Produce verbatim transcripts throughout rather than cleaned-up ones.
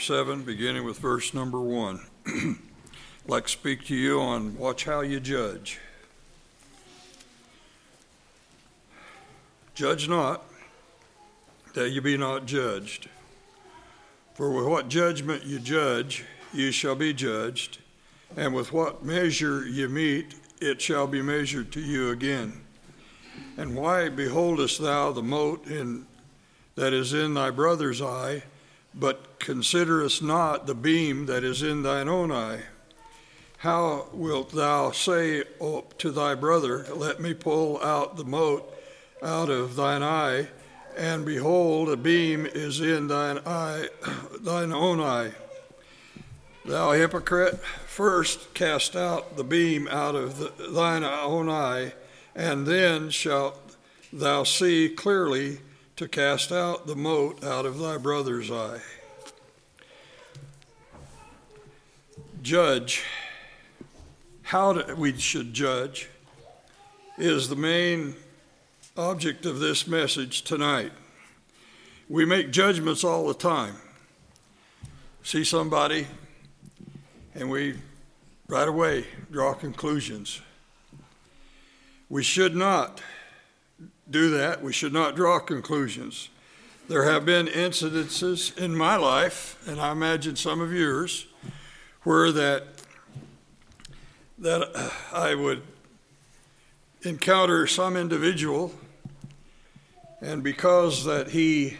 seven, beginning with verse number one. I'd like to speak to you on watch how you judge. Judge not, that you be not judged. For with what judgment you judge, you shall be judged, and with what measure you mete, it shall be measured to you again. And why beholdest thou the mote in, that is in thy brother's eye, but considerest not the beam that is in thine own eye? How wilt thou say to thy brother, let me pull out the mote out of thine eye, and behold, a beam is in thine eye, thine own eye? Thou hypocrite, first cast out the beam out of the, thine own eye, and then shalt thou see clearly to cast out the mote out of thy brother's eye. Judge, how we should judge, is the main object of this message tonight. We make judgments all the time. See somebody, and we right away draw conclusions. We should not do that. We should not draw conclusions. There have been incidences in my life, and I imagine some of yours, where that that I would encounter some individual, and because that he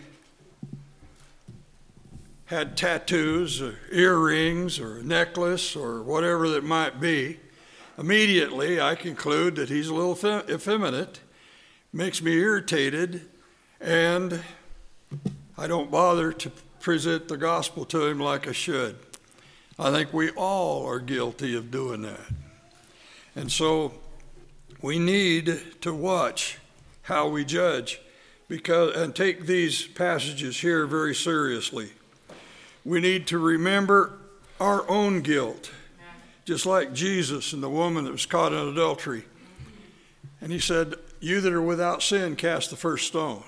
had tattoos or earrings or a necklace or whatever that might be, immediately I conclude that he's a little fem- effeminate, makes me irritated, and I don't bother to present the gospel to him like I should. I think we all are guilty of doing that. And so we need to watch how we judge because and take these passages here very seriously. We need to remember our own guilt, just like Jesus and the woman that was caught in adultery. And he said, you that are without sin, cast the first stone.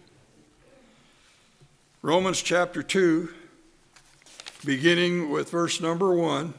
Romans chapter two, beginning with verse number one.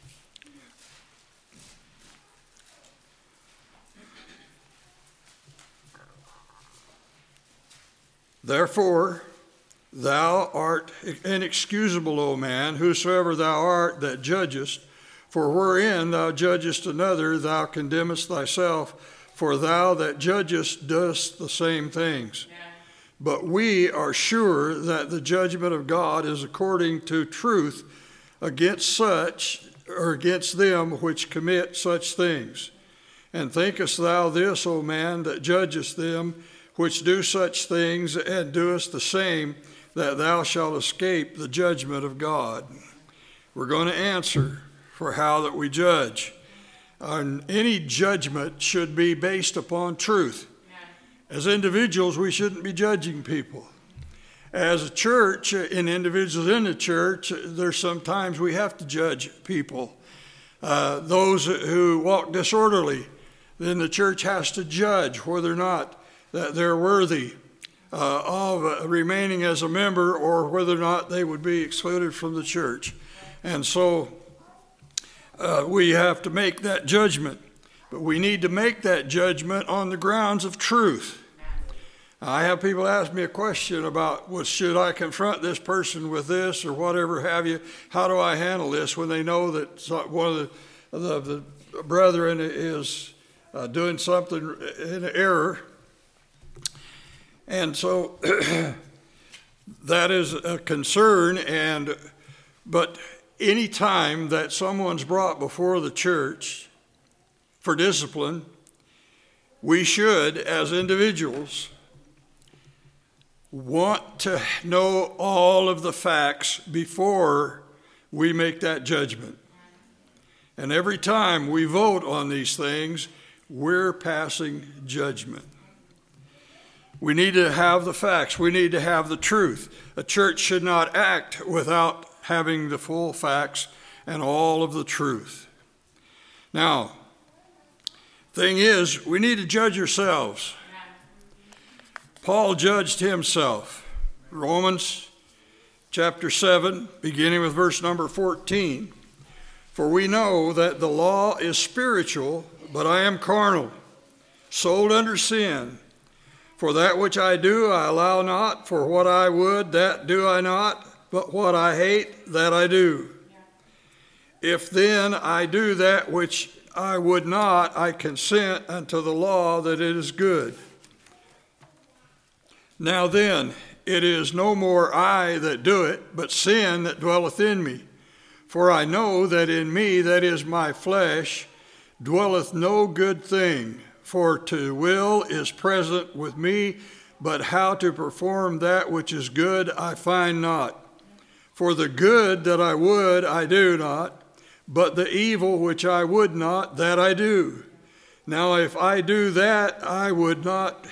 Therefore, thou art inexcusable, O man, whosoever thou art that judgest, for wherein thou judgest another, thou condemnest thyself, for thou that judgest doest the same things. Yeah. But we are sure that the judgment of God is according to truth against such, or against them which commit such things. And thinkest thou this, O man, that judgest them which do such things, and doest the same, that thou shalt escape the judgment of God? We're going to answer for how that we judge. And any judgment should be based upon truth. As individuals, we shouldn't be judging people. As a church, and individuals in the church, there's sometimes we have to judge people. Uh, those who walk disorderly, then the church has to judge whether or not that they're worthy uh, of uh, remaining as a member, or whether or not they would be excluded from the church. And so uh, we have to make that judgment. But we need to make that judgment on the grounds of truth. I have people ask me a question about, well, should I confront this person with this or whatever have you? How do I handle this when they know that one of the, the, the brethren is uh, doing something in error? And so that is a concern. And but any time that someone's brought before the church for discipline, we should, as individuals, want to know all of the facts before we make that judgment. And every time we vote on these things, we're passing judgment. We need to have the facts. We need to have the truth. A church should not act without having the full facts and all of the truth. Now, thing is, we need to judge ourselves. Paul judged himself. Romans chapter seven, beginning with verse number fourteen. For we know that the law is spiritual, but I am carnal, sold under sin. For that which I do I allow not, for what I would, that do I not, but what I hate, that I do. If then I do that which I would not, I consent unto the law that it is good. Now then, it is no more I that do it, but sin that dwelleth in me. For I know that in me, that is my flesh, dwelleth no good thing. For to will is present with me, but how to perform that which is good I find not. For the good that I would I do not, but the evil which I would not, that I do. Now if I do that, I would not.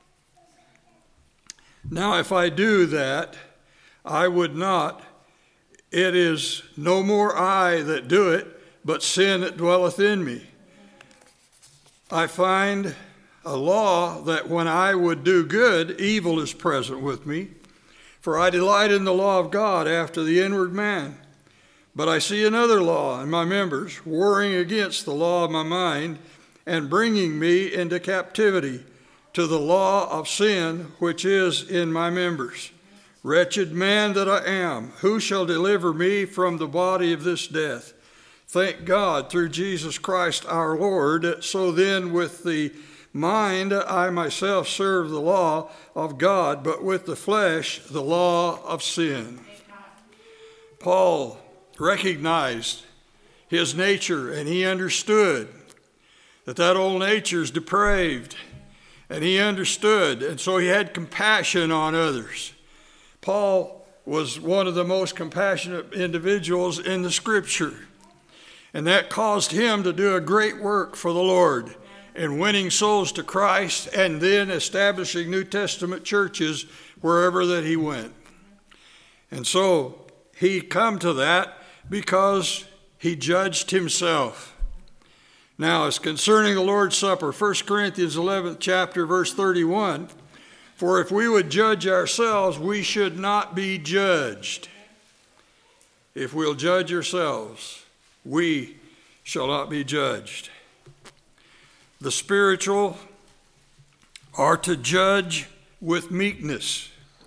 Now if I do that, I would not. It is no more I that do it, but sin that dwelleth in me. I find a law that when I would do good, evil is present with me. For I delight in the law of God after the inward man. But I see another law in my members, warring against the law of my mind, and bringing me into captivity to the law of sin which is in my members. Wretched man that I am, who shall deliver me from the body of this death? Thank God through Jesus Christ our Lord. So then with the mind I myself serve the law of God, but with the flesh the law of sin. Paul recognized his nature, and he understood that that old nature is depraved, and he understood, and so he had compassion on others. Paul was one of the most compassionate individuals in the Scripture, and that caused him to do a great work for the Lord in winning souls to Christ and then establishing New Testament churches wherever that he went. And so he come to that because he judged himself. Now, as concerning the Lord's Supper, First Corinthians eleventh chapter, verse thirty-one, for if we would judge ourselves, we should not be judged. If we'll judge ourselves, we shall not be judged. The spiritual are to judge with meekness.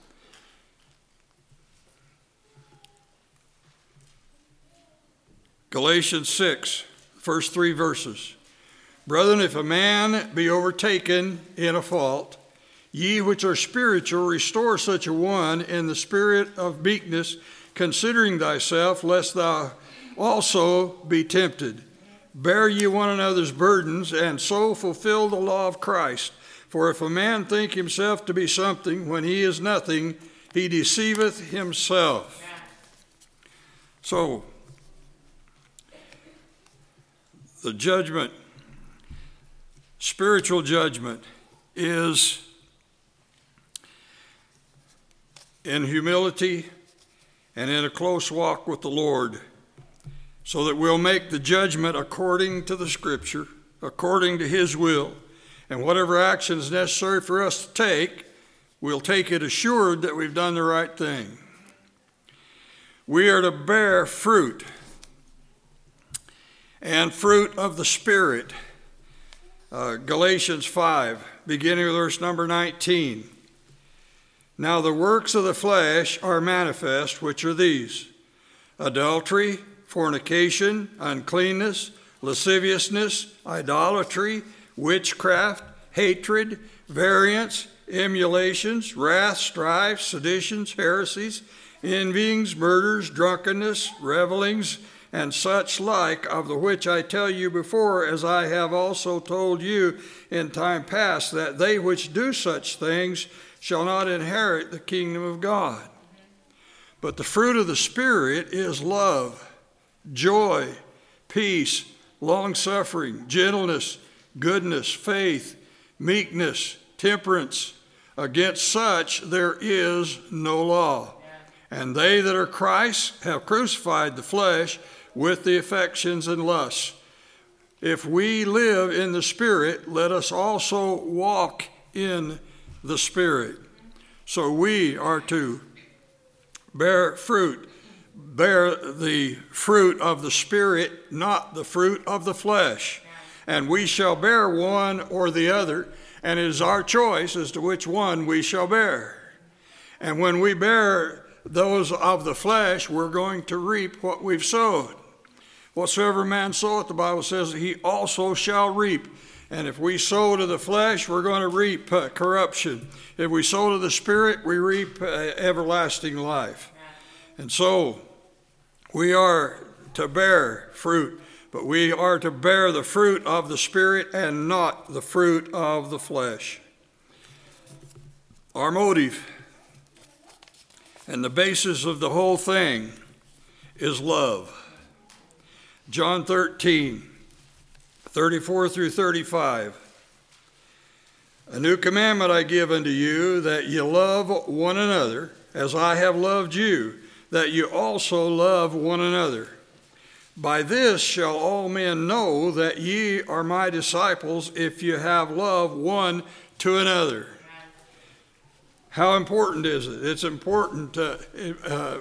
Galatians six, first three verses. Brethren, if a man be overtaken in a fault, ye which are spiritual, restore such a one in the spirit of meekness, considering thyself, lest thou also be tempted. Bear ye one another's burdens, and so fulfill the law of Christ. For if a man think himself to be something, when he is nothing, he deceiveth himself. So, the judgment, spiritual judgment, is in humility and in a close walk with the Lord, so that we'll make the judgment according to the Scripture, according to His will, and whatever action is necessary for us to take, we'll take it assured that we've done the right thing. We are to bear fruit, and fruit of the Spirit. Uh, Galatians five, beginning with verse number nineteen. Now the works of the flesh are manifest, which are these: adultery, fornication, uncleanness, lasciviousness, idolatry, witchcraft, hatred, variance, emulations, wrath, strife, seditions, heresies, envyings, murders, drunkenness, revelings, and such like, of the which I tell you before, as I have also told you in time past, that they which do such things shall not inherit the kingdom of God. But the fruit of the Spirit is love, joy, peace, long-suffering, gentleness, goodness, faith, meekness, temperance. Against such there is no law. And they that are Christ have crucified the flesh with the affections and lusts. If we live in the Spirit, let us also walk in the Spirit. So we are to bear fruit. Bear the fruit of the Spirit, not the fruit of the flesh. And we shall bear one or the other, and it is our choice as to which one we shall bear. And when we bear those of the flesh, we're going to reap what we've sowed. Whatsoever man soweth, the Bible says, he also shall reap. And if we sow to the flesh, we're going to reap uh, corruption. If we sow to the Spirit, we reap uh, everlasting life. And so we are to bear fruit, but we are to bear the fruit of the Spirit and not the fruit of the flesh. Our motive and the basis of the whole thing is love. John thirteen, thirty-four through thirty-five. A new commandment I give unto you, that ye love one another, as I have loved you, that you also love one another. By this shall all men know that ye are my disciples, if you have love one to another. How important is it? It's important, uh, uh,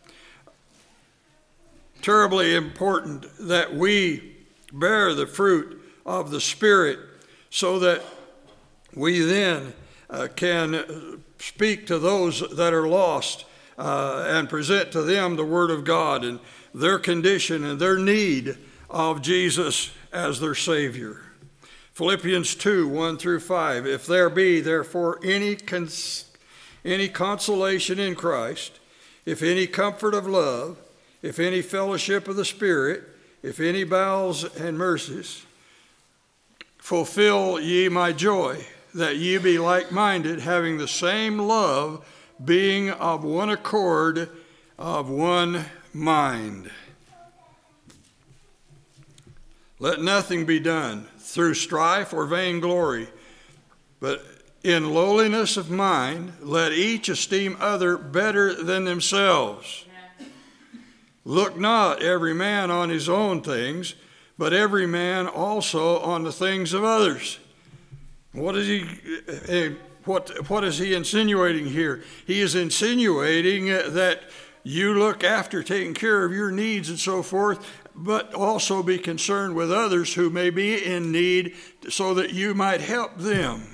terribly important, that we bear the fruit of the Spirit, so that we then uh, can speak to those that are lost uh, and present to them the Word of God and their condition and their need of Jesus as their Savior. Philippians two, one through five. If there be therefore any cons- any consolation in Christ, if any comfort of love, if any fellowship of the Spirit, if any bowels and mercies, fulfill ye my joy, that ye be like-minded, having the same love, being of one accord, of one mind. Let nothing be done through strife or vainglory, but in lowliness of mind, let each esteem other better than themselves. Look not every man on his own things, but every man also on the things of others. What is he, what, what is he insinuating here? He is insinuating that you look after taking care of your needs and so forth, but also be concerned with others who may be in need, so that you might help them.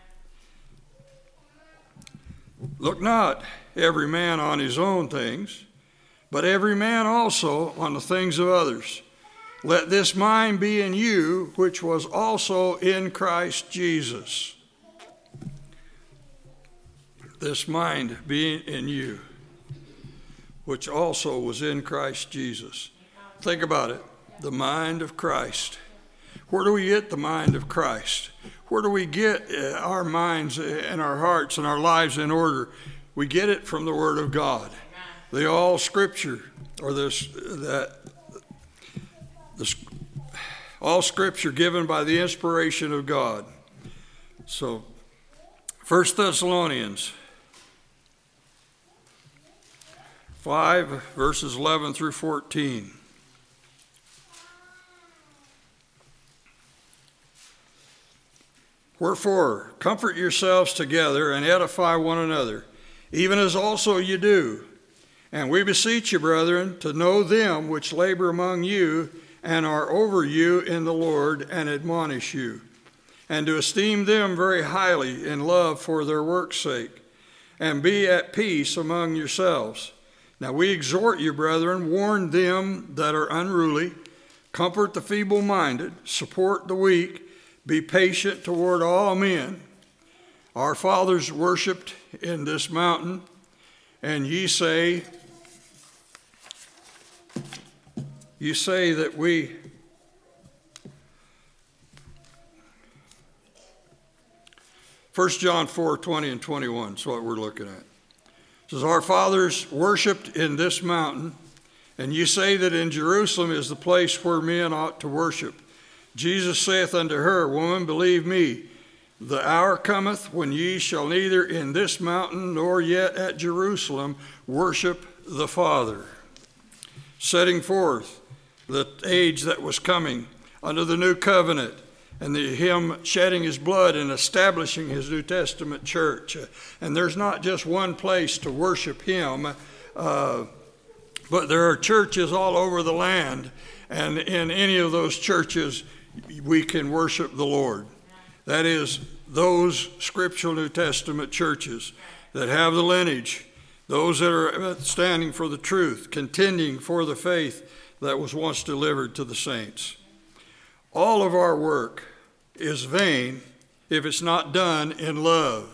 Look not every man on his own things, but every man also on the things of others. Let this mind be in you, which was also in Christ Jesus. This mind be in you, which also was in Christ Jesus. Think about it, the mind of Christ. Where do we get the mind of Christ? Where do we get our minds and our hearts and our lives in order? We get it from the Word of God. The all Scripture, or this that this all Scripture given by the inspiration of God. So, First Thessalonians five, verses eleven through fourteen. Wherefore, comfort yourselves together and edify one another, even as also you do. And we beseech you, brethren, to know them which labor among you and are over you in the Lord, and admonish you, and to esteem them very highly in love for their work's sake, and be at peace among yourselves. Now we exhort you, brethren, warn them that are unruly, comfort the feeble-minded, support the weak, be patient toward all men. Our fathers worshipped in this mountain, and ye say, you say that we, First John four, twenty and twenty-one is what we're looking at. It says, our fathers worshipped in this mountain, and you say that in Jerusalem is the place where men ought to worship. Jesus saith unto her, woman, believe me, the hour cometh when ye shall neither in this mountain nor yet at Jerusalem worship the Father. Setting forth the age that was coming under the new covenant, and the, him shedding his blood and establishing his New Testament church. And there's not just one place to worship him. Uh, but there are churches all over the land, and in any of those churches, we can worship the Lord. That is, those scriptural New Testament churches that have the lineage, those that are standing for the truth, contending for the faith that was once delivered to the saints. All of our work is vain if it's not done in love.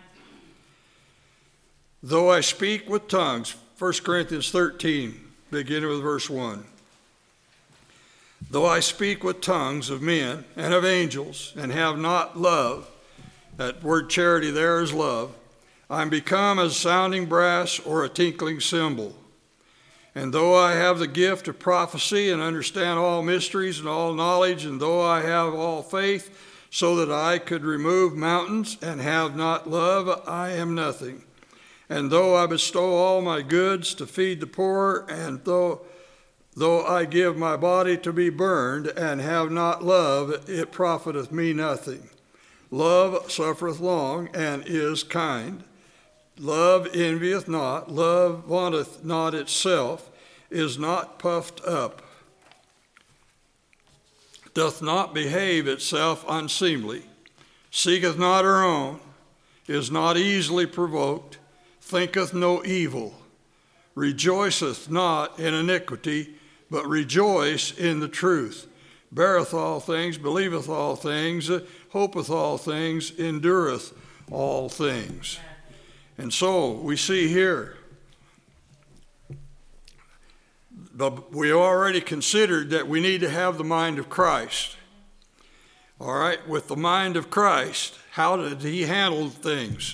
Though I speak with tongues, First Corinthians thirteen, beginning with verse one. Though I speak with tongues of men and of angels and have not love, that word charity there is love, I'm become as sounding brass or a tinkling cymbal. And though I have the gift of prophecy and understand all mysteries and all knowledge, and though I have all faith so that I could remove mountains and have not love, I am nothing. And though I bestow all my goods to feed the poor, and though though I give my body to be burned and have not love, it profiteth me nothing. Love suffereth long and is kind. Love envieth not, love vaunteth not itself, is not puffed up, doth not behave itself unseemly, seeketh not her own, is not easily provoked, thinketh no evil, rejoiceth not in iniquity, but rejoice in the truth, beareth all things, believeth all things, hopeth all things, endureth all things. And so we see here, but we already considered that we need to have the mind of Christ. All right, with the mind of Christ, how did he handle things?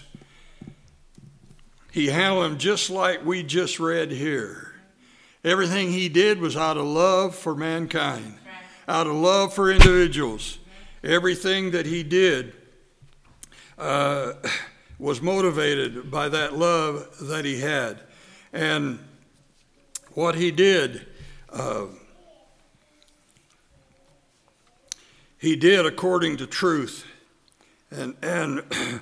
He handled them just like we just read here. Everything he did was out of love for mankind, out of love for individuals. Everything that he did uh, was motivated by that love that he had. And what he did, uh, he did according to truth. And, and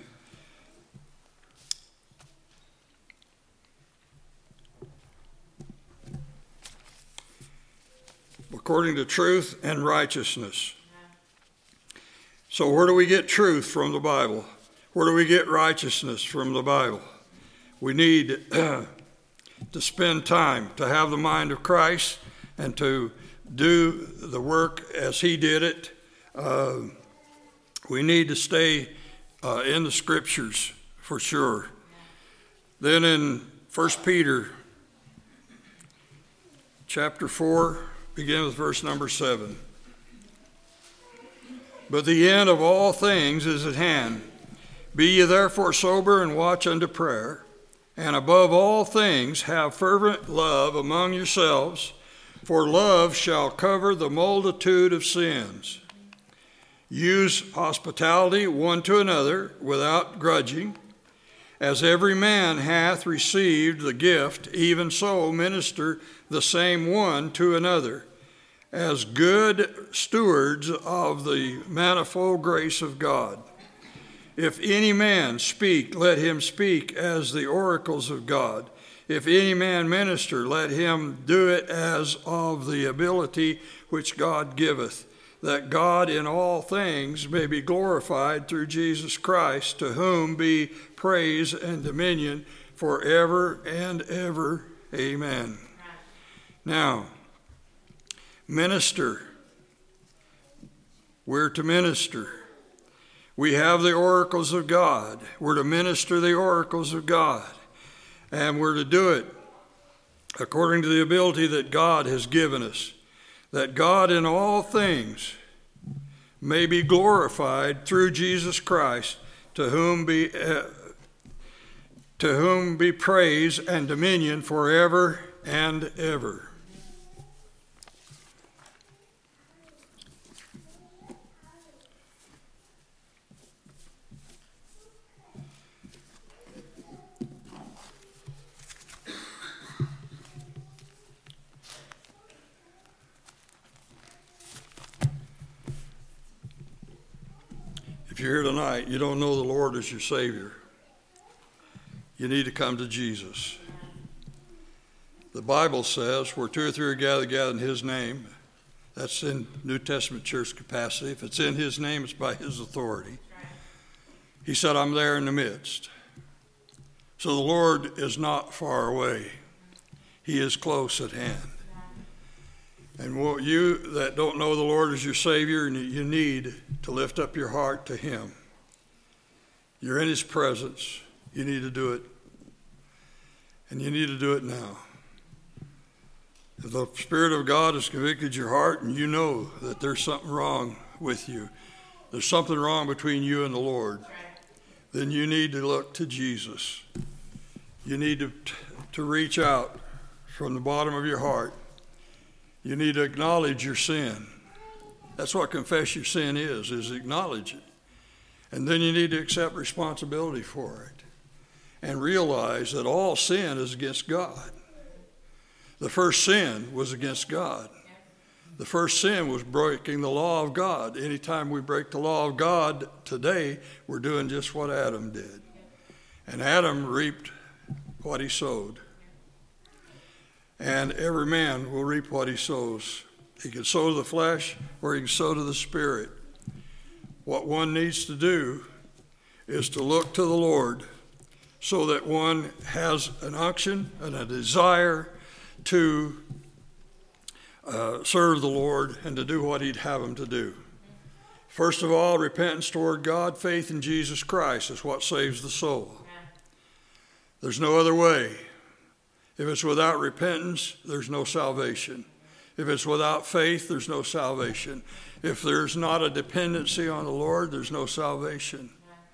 according to truth and righteousness. So where do we get truth from the Bible? Where do we get righteousness from the Bible? We need uh, to spend time to have the mind of Christ and to do the work as he did it. Uh, we need to stay uh, in the scriptures for sure. Then in First Peter chapter four, begin with verse number seven. But the end of all things is at hand. Be ye therefore sober and watch unto prayer. And above all things have fervent love among yourselves, for love shall cover the multitude of sins. Use hospitality one to another without grudging. As every man hath received the gift, even so minister the same one to another, as good stewards of the manifold grace of God. If any man speak, let him speak as the oracles of God. If any man minister, let him do it as of the ability which God giveth, that God in all things may be glorified through Jesus Christ, to whom be praise and dominion forever and ever. Amen. Now, minister. We're to minister. We have the oracles of God. We're to minister the oracles of God. And we're to do it according to the ability that God has given us, that God in all things may be glorified through Jesus Christ, to whom be uh, to whom be praise and dominion forever and ever. If you're here tonight, you don't know the Lord as your Savior, you need to come to Jesus. Bible says, where two or three are gathered, gathered in his name. That's in New Testament church capacity. If it's in his name, it's by his authority. He said, I'm there in the midst. So the Lord is not far away. He is close at hand. And what you that don't know the Lord as your Savior, you need to lift up your heart to him. You're in his presence. You need to do it. And you need to do it now. If the Spirit of God has convicted your heart and you know that there's something wrong with you, there's something wrong between you and the Lord, then you need to look to Jesus. You need to, to reach out from the bottom of your heart. You need to acknowledge your sin. That's what confess your sin is, is acknowledge it. And then you need to accept responsibility for it and realize that all sin is against God. The first sin was against God. The first sin was breaking the law of God. Anytime we break the law of God today, we're doing just what Adam did. And Adam reaped what he sowed. And every man will reap what he sows. He can sow to the flesh or he can sow to the spirit. What one needs to do is to look to the Lord so that one has an unction and a desire to uh, serve the Lord and to do what he'd have him to do. First of all, repentance toward God, faith in Jesus Christ is what saves the soul. There's no other way. If it's without repentance, there's no salvation. If it's without faith, there's no salvation. If there's not a dependency on the Lord, there's no salvation.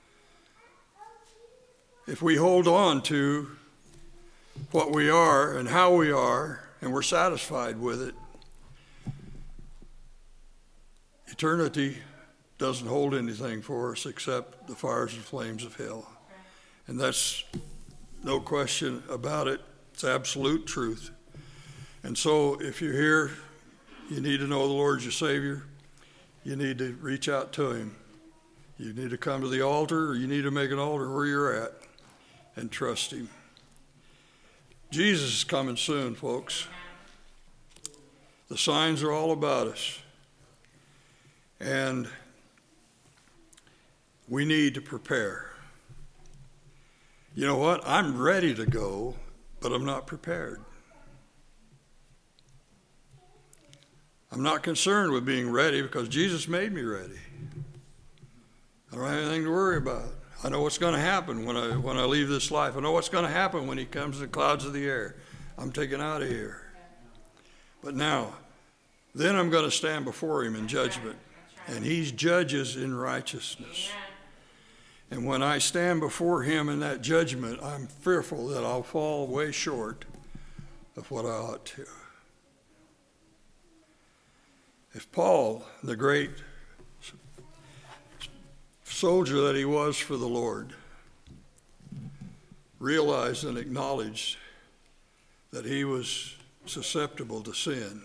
If we hold on to what we are and how we are, and we're satisfied with it, eternity doesn't hold anything for us except the fires and flames of hell. And that's no question about it. It's absolute truth. And so if you're here, you need to know the Lord's your Savior. You need to reach out to him. You need to come to the altar, or you need to make an altar where you're at and trust him. Jesus is coming soon, folks. The signs are all about us. And we need to prepare. You know what? I'm ready to go, but I'm not prepared. I'm not concerned with being ready because Jesus made me ready. I don't have anything to worry about. I know what's going to happen when I when I leave this life. I know what's going to happen when he comes in the clouds of the air. I'm taken out of here. But now, then I'm going to stand before him in judgment. And he judges in righteousness. And when I stand before him in that judgment, I'm fearful that I'll fall way short of what I ought to. If Paul, the great soldier that he was for the Lord, realized and acknowledged that he was susceptible to sin,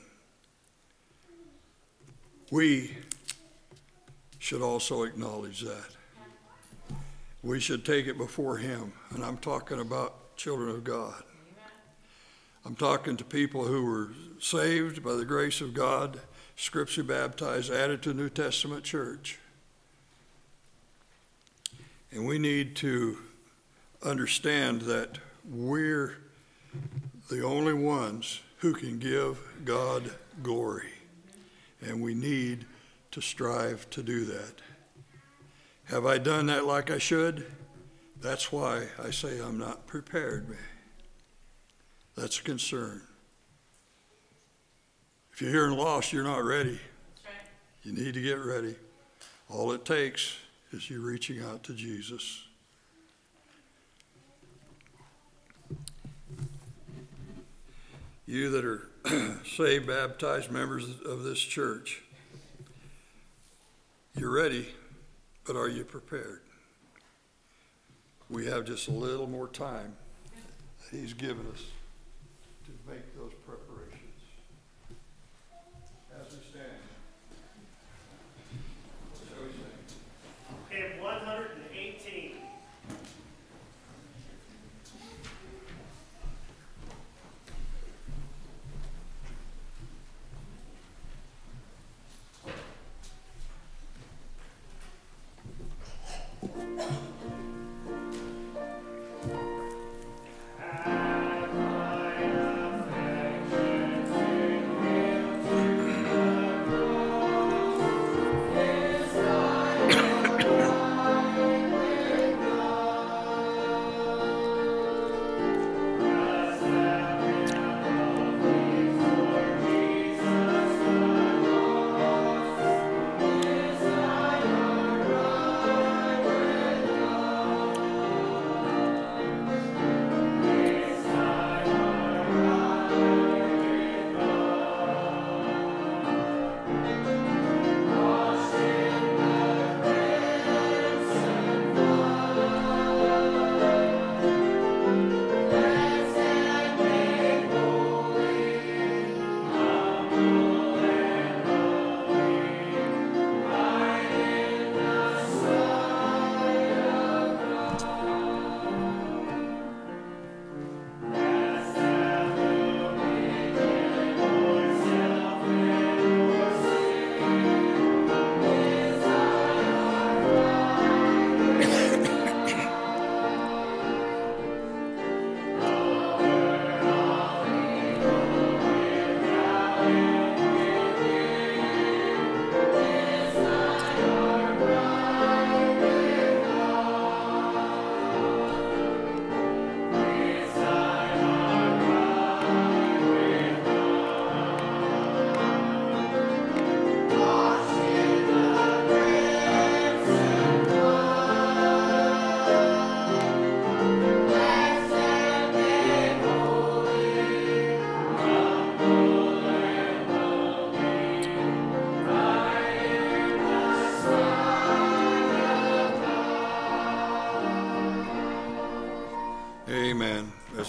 we should also acknowledge that. We should take it before him. And I'm talking about children of God. I'm talking to people who were saved by the grace of God, scripture baptized, added to the New Testament church. And we need to understand that we're the only ones who can give God glory. And we need to strive to do that. Have I done that like I should? That's why I say I'm not prepared. That's a concern. If you're here and lost, you're not ready. You need to get ready. All it takes is you reaching out to Jesus. You that are saved, baptized members of this church, you're ready, but are you prepared? We have just a little more time that he's given us to make those preparations. As we stand, what shall we sing? Hymn one hundred eighteen. Amen.